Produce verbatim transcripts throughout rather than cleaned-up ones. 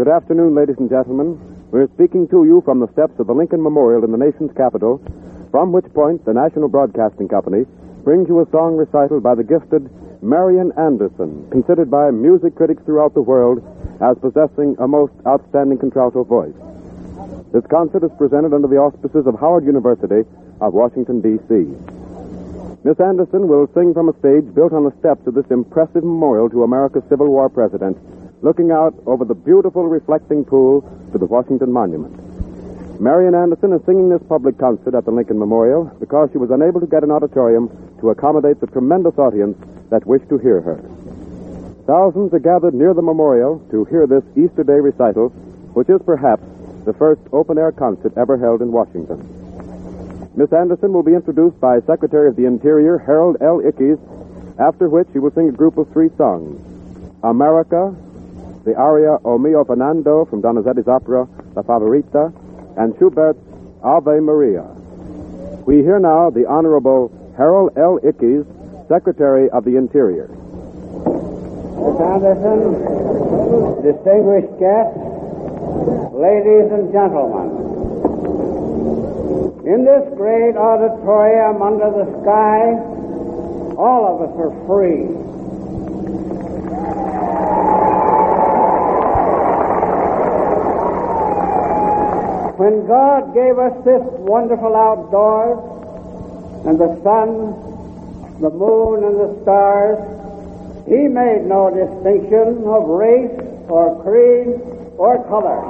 Good afternoon, ladies and gentlemen. We're speaking to you from the steps of the Lincoln Memorial in the nation's capital, from which point the National Broadcasting Company brings you a song recital by the gifted Marian Anderson, considered by music critics throughout the world as possessing a most outstanding contralto voice. This concert is presented under the auspices of Howard University of Washington, D C Miss Anderson will sing from a stage built on the steps of this impressive memorial to America's Civil War president, looking out over the beautiful reflecting pool to the Washington Monument. Marian Anderson is singing this public concert at the Lincoln Memorial because she was unable to get an auditorium to accommodate the tremendous audience that wished to hear her. Thousands are gathered near the memorial to hear this Easter Day recital, which is perhaps the first open-air concert ever held in Washington. Miss Anderson will be introduced by Secretary of the Interior Harold L. Ickes, after which she will sing a group of three songs: America, the aria O Mio Fernando from Donizetti's opera La Favorita, and Schubert's Ave Maria. We hear now the Honorable Harold L. Ickes, Secretary of the Interior. Miss Anderson, distinguished guests, ladies and gentlemen, in this great auditorium under the sky, all of us are free. When God gave us this wonderful outdoors, and the sun, the moon, and the stars, He made no distinction of race or creed or color.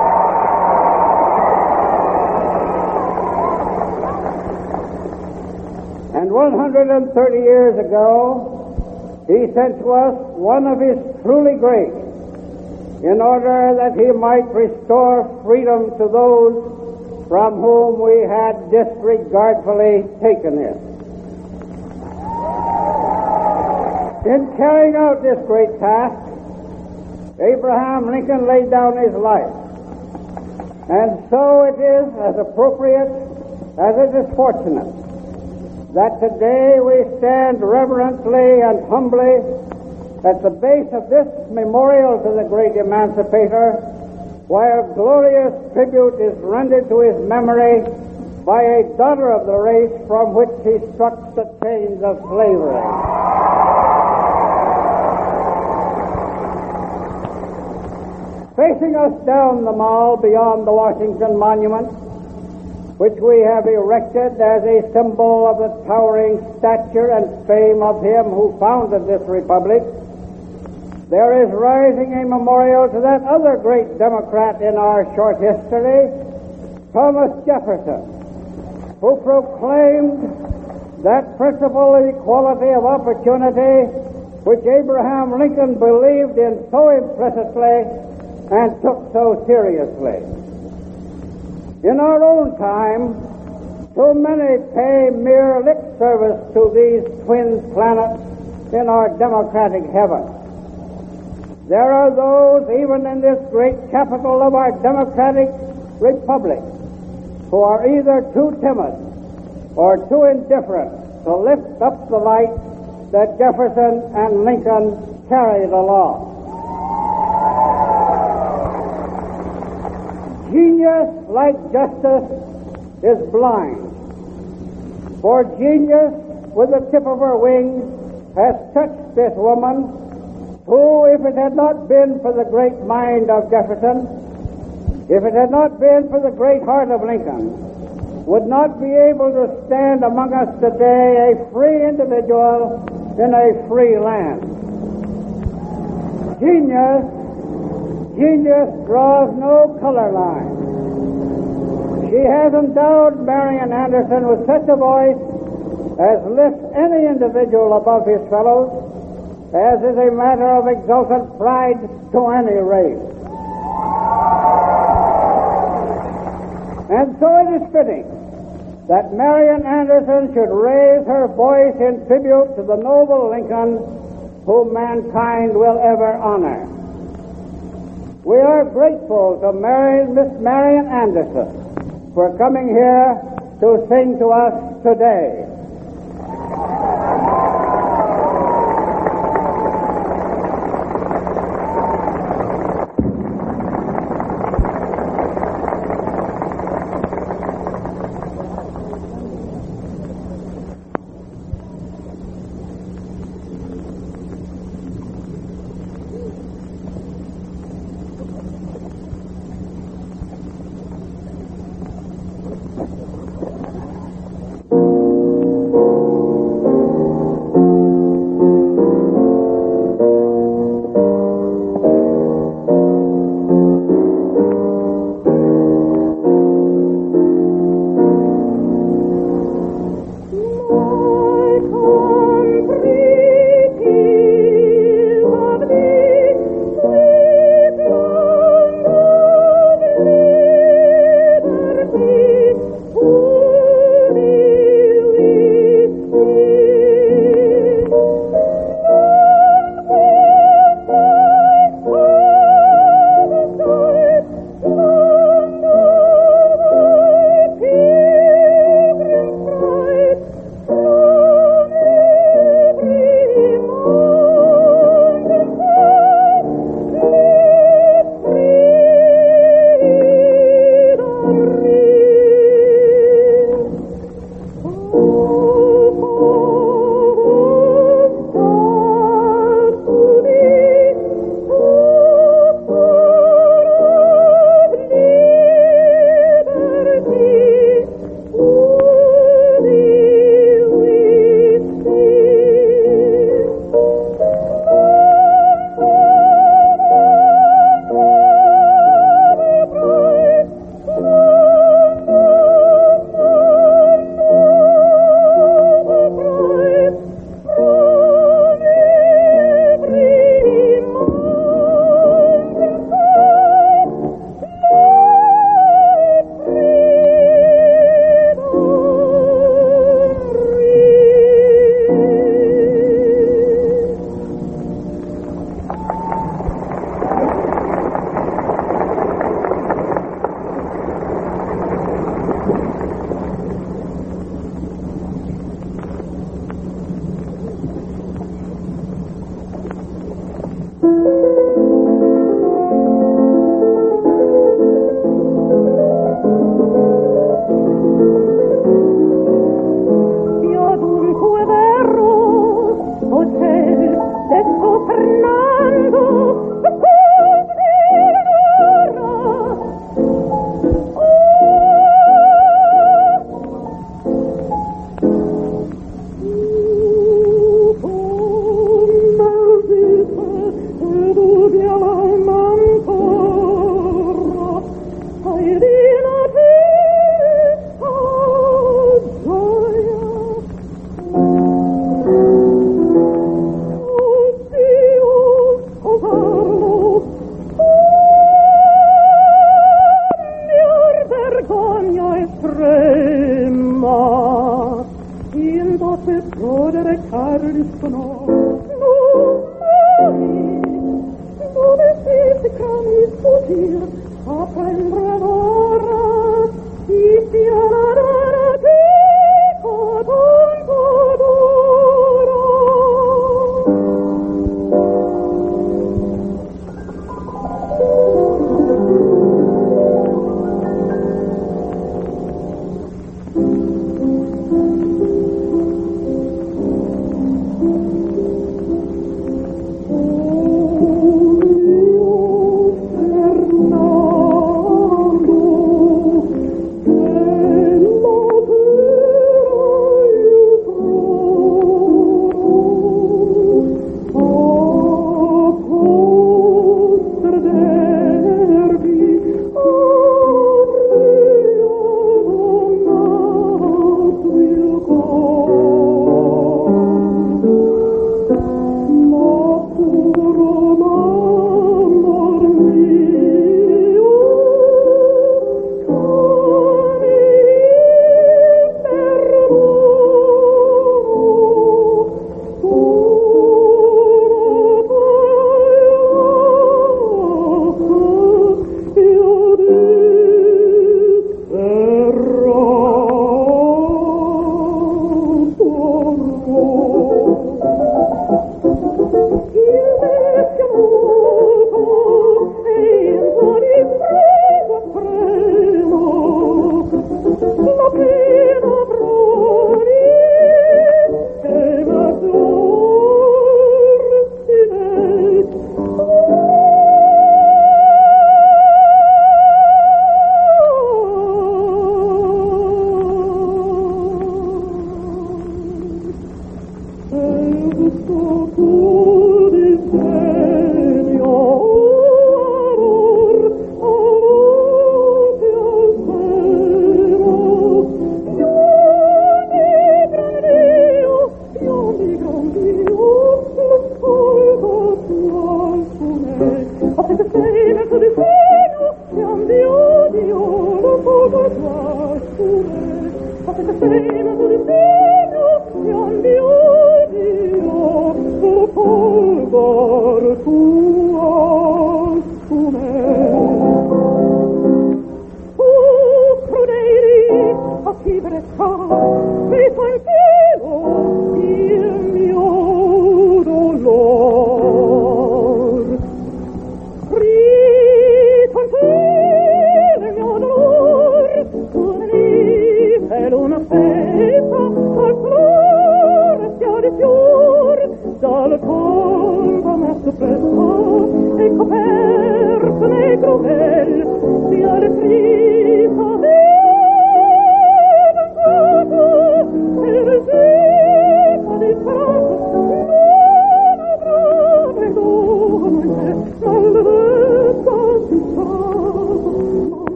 And one hundred thirty years ago, He sent to us one of His truly great, in order that He might restore freedom to those from whom we had disregardfully taken it. In carrying out this great task, Abraham Lincoln laid down his life. And so it is as appropriate as it is fortunate that today we stand reverently and humbly at the base of this memorial to the great emancipator, while glorious tribute is rendered to his memory by a daughter of the race from which he struck the chains of slavery. Facing us down the mall beyond the Washington Monument, which we have erected as a symbol of the towering stature and fame of him who founded this republic, there is rising a memorial to that other great Democrat in our short history, Thomas Jefferson, who proclaimed that principle of equality of opportunity which Abraham Lincoln believed in so implicitly and took so seriously. In our own time, so many pay mere lip service to these twin planets in our democratic heaven. There are those, even in this great capital of our democratic republic, who are either too timid or too indifferent to lift up the light that Jefferson and Lincoln carried aloft. Genius, like justice, is blind. For genius, with the tip of her wings, has touched this woman who, if it had not been for the great mind of Jefferson, if it had not been for the great heart of Lincoln, would not be able to stand among us today a free individual in a free land. Genius Genius draws no color line. She has endowed Marian Anderson with such a voice as lifts any individual above his fellows, as is a matter of exultant pride to any race. And so it is fitting that Marian Anderson should raise her voice in tribute to the noble Lincoln whom mankind will ever honor. We are grateful to Mary, Miss Marian Anderson for coming here to sing to us today.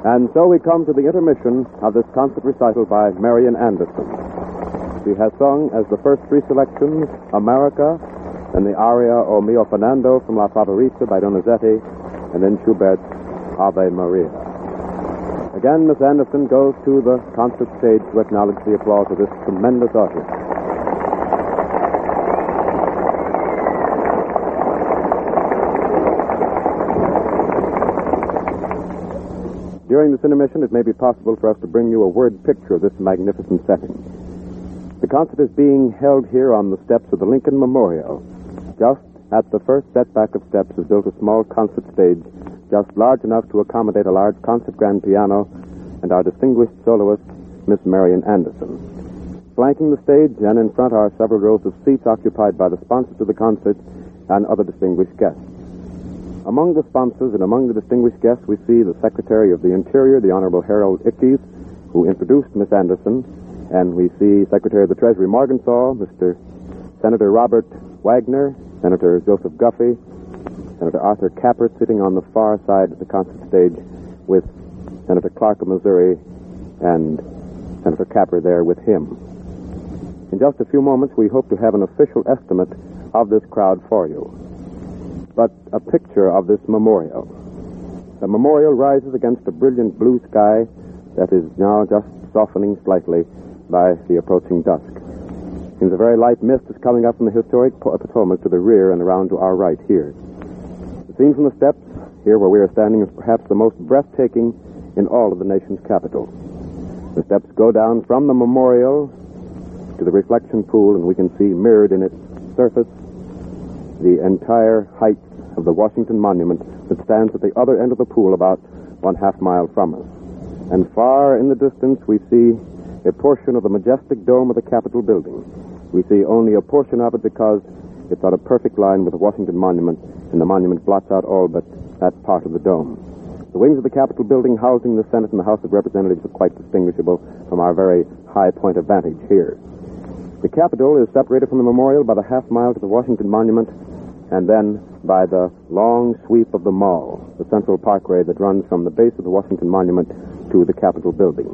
And so we come to the intermission of this concert recital by Marian Anderson. She has sung as the first three selections, America, and the aria O Mio Fernando from La Favorita by Donizetti, and then Schubert's Ave Maria. Again, Miss Anderson goes to the concert stage to acknowledge the applause of this tremendous audience. During this intermission, it may be possible for us to bring you a word picture of this magnificent setting. The concert is being held here on the steps of the Lincoln Memorial. Just at the first setback of steps is built a small concert stage, just large enough to accommodate a large concert grand piano and our distinguished soloist, Miss Marian Anderson. Flanking the stage and in front are several rows of seats occupied by the sponsors of the concert and other distinguished guests. Among the sponsors and among the distinguished guests, we see the Secretary of the Interior, the Honorable Harold Ickes, who introduced Miss Anderson, and we see Secretary of the Treasury Morgenthau, Mister Senator Robert Wagner, Senator Joseph Guffey, Senator Arthur Capper sitting on the far side of the concert stage with Senator Clark of Missouri and Senator Capper there with him. In just a few moments, we hope to have an official estimate of this crowd for you. But a picture of this memorial. The memorial rises against a brilliant blue sky that is now just softening slightly by the approaching dusk. Seems a very light mist is coming up from the historic Potomac to the rear and around to our right here. The scene from the steps, here where we are standing, is perhaps the most breathtaking in all of the nation's capital. The steps go down from the memorial to the reflection pool, and we can see mirrored in its surface the entire height of the Washington Monument that stands at the other end of the pool about one half mile from us. And far in the distance we see a portion of the majestic dome of the Capitol building. We see only a portion of it because it's on a perfect line with the Washington Monument, and the monument blots out all but that part of the dome. The wings of the Capitol building housing the Senate and the House of Representatives are quite distinguishable from our very high point of vantage here. The Capitol is separated from the memorial by the half mile to the Washington Monument, and then by the long sweep of the Mall, the Central Parkway that runs from the base of the Washington Monument to the Capitol building.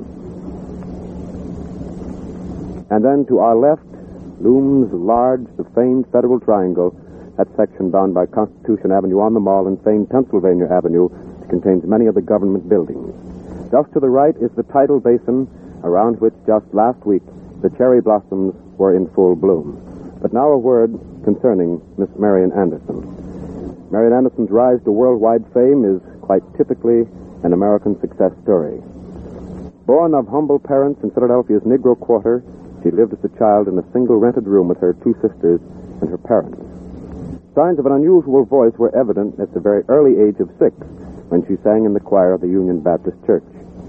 And then to our left looms large the famed Federal Triangle, that section bound by Constitution Avenue on the Mall and famed Pennsylvania Avenue, that contains many of the government buildings. Just to the right is the tidal basin, around which just last week the cherry blossoms were in full bloom. But now a word concerning Miss Marian Anderson. Marian Anderson's rise to worldwide fame is quite typically an American success story. Born of humble parents in Philadelphia's Negro Quarter, she lived as a child in a single rented room with her two sisters and her parents. Signs of an unusual voice were evident at the very early age of six when she sang in the choir of the Union Baptist Church.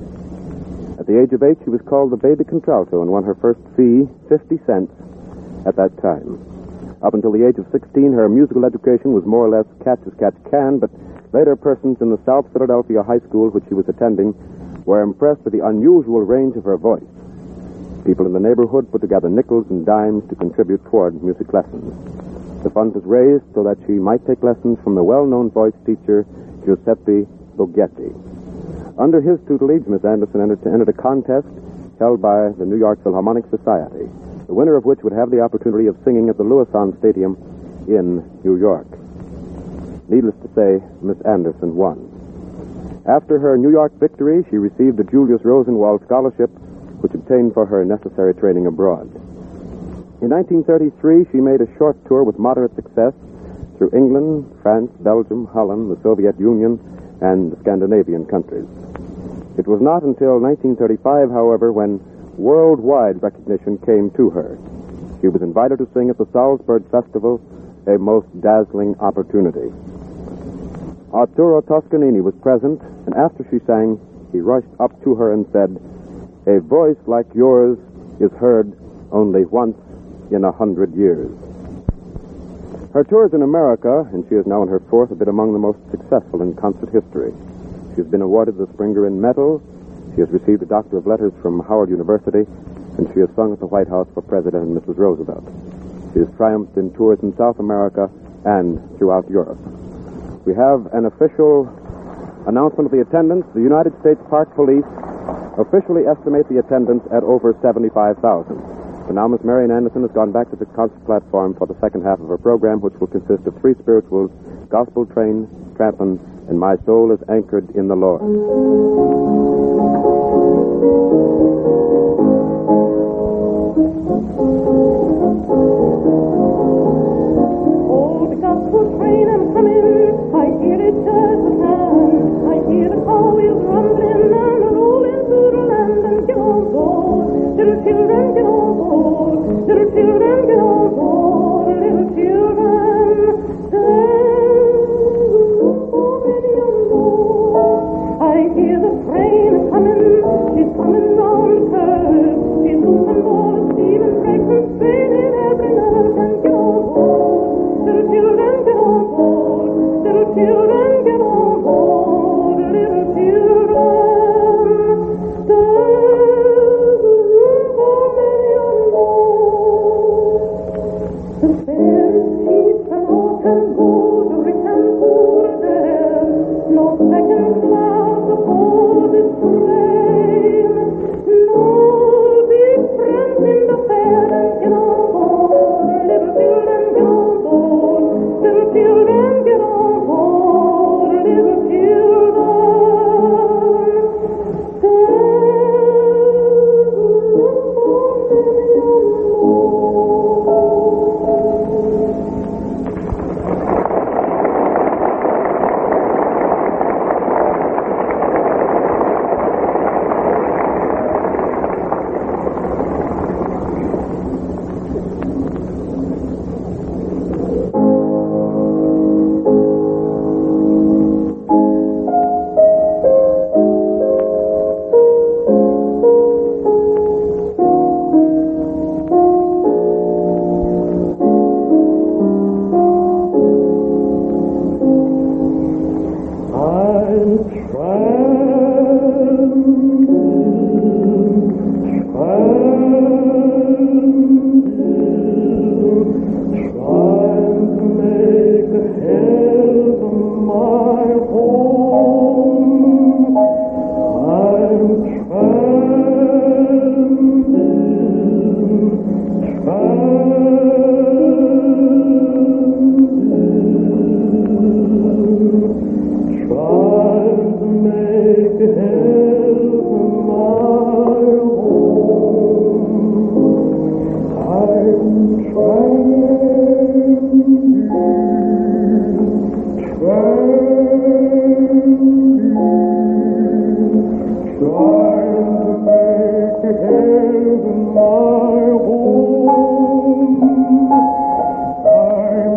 At the age of eight, she was called the baby contralto and won her first fee, fifty cents, at that time. Up until the age of sixteen, her musical education was more or less catch as catch can, but later persons in the South Philadelphia high school which she was attending were impressed with the unusual range of her voice. People in the neighborhood put together nickels and dimes to contribute toward music lessons. The fund was raised so that she might take lessons from the well-known voice teacher Giuseppe Boghetti. Under his tutelage, Miss Anderson entered, entered a contest held by the New York Philharmonic Society, the winner of which would have the opportunity of singing at the Louison Stadium in New York. Needless to say, Miss Anderson won. After her New York victory, she received the Julius Rosenwald Scholarship, which obtained for her necessary training abroad. In nineteen thirty-three, she made a short tour with moderate success through England, France, Belgium, Holland, the Soviet Union, and the Scandinavian countries. It was not until nineteen thirty-five, however, when worldwide recognition came to her. She was invited to sing at the Salzburg Festival, a most dazzling opportunity. Arturo Toscanini was present, and after she sang, he rushed up to her and said, "A voice like yours is heard only once in a hundred years." Her tours in America, and she is now in her fourth, have been among the most successful in concert history. She has been awarded the Springer Medal. She has received a Doctor of Letters from Howard University, and she has sung at the White House for President and Missus Roosevelt. She has triumphed in tours in South America and throughout Europe. We have an official Announcement of the attendance. The United States Park Police officially estimate the attendance at over seventy-five thousand. So now Miss Marian Anderson has gone back to the concert platform for the second half of her program, which will consist of three spirituals, Gospel Train, Trampin', and My Soul is Anchored in the Lord. Oh, the gospel train, I'm coming. I hear it just a sound. I hear the car wheels rumbling and rolling through the land. And get on board, little children, get on board. Little children, get on board. Little children, already on board. I hear the train coming. She's coming round the curve. She's losing all the steam and brakes and straining every nerve. And get on board. Little children, get on board. Little children, get on board. Little children, there's room for many on board. The fairest sheets and autumn gold, rich and poor there. No second class aboard this train. No deep friends in the fair. And get on board. Little children, get on board. Little children, get on board. Little children, there's room for many on I'm trying, trying, trying to make heaven my home. I'm trying, trying. Trying to make heaven my home. I'm trying, trying, trying to make heaven my home. I'm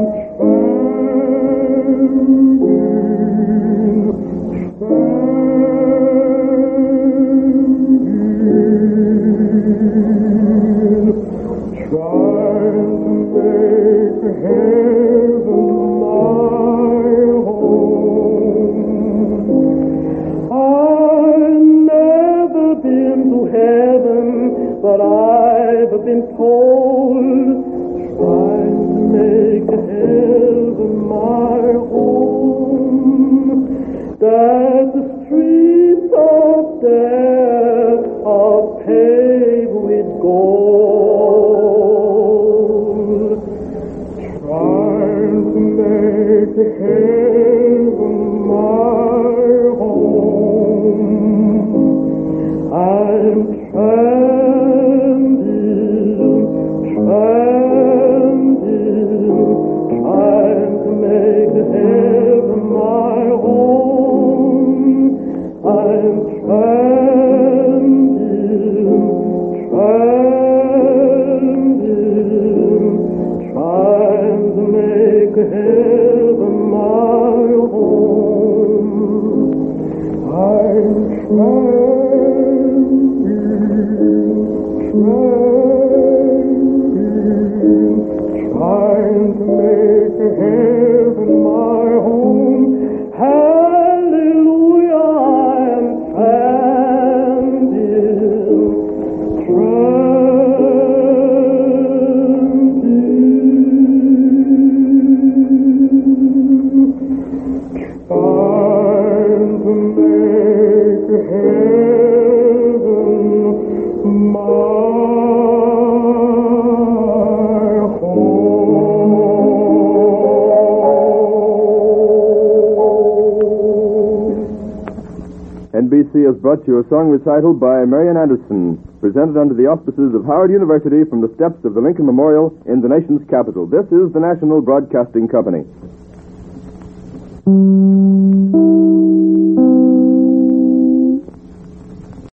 trying to make heaven my home. I've never been to heaven, but I've been told. Trying to make heaven my home, that the streets of death are paved with gold. Trying to make heaven my home. I'm trying, trying, trying to make heaven my home. I'm trying, trying, trying to make heaven my home. I'm trying, trying, trying to make heaven my home. Hallelujah, I'm trying, trying, trying to B C has brought you a song recital by Marian Anderson, presented under the auspices of Howard University from the steps of the Lincoln Memorial in the nation's capital. This is the National Broadcasting Company.